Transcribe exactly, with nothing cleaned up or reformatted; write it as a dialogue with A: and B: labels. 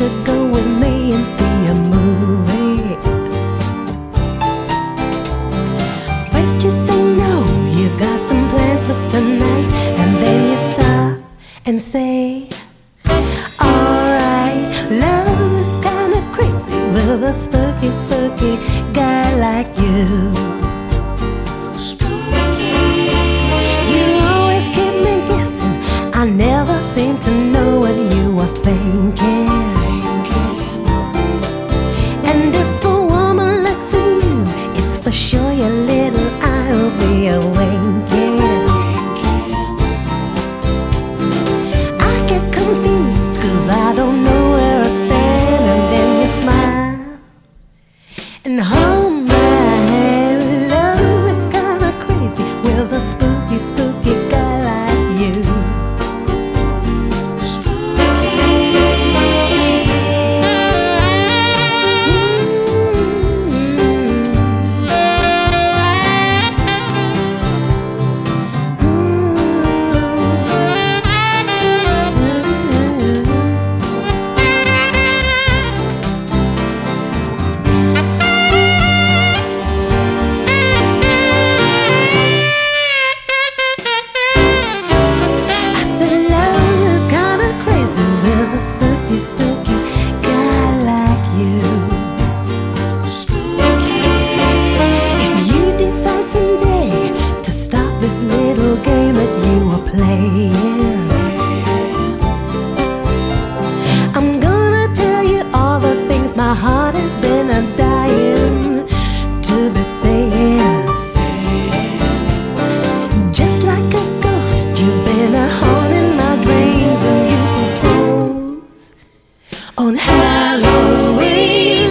A: to go with me and see a movie? First you say no, you've got some plans for tonight, and then you stop and say, alright, love is kinda crazy with a spooky, spooky guy like you. Spooky. You always keep me guessing, I never seem to know what you are thinking. And if a woman looks at you, it's for sure your little eye will be a winking. I get confused cause I don't know where I stand, and then you smile and hold my hand. Love is kinda crazy with a spooky, spooky guy like you. Game that you are playing, I'm gonna tell you all the things my heart has been a dying to be saying. Just like a ghost, you've been a haunting my dreams, and you propose on Halloween.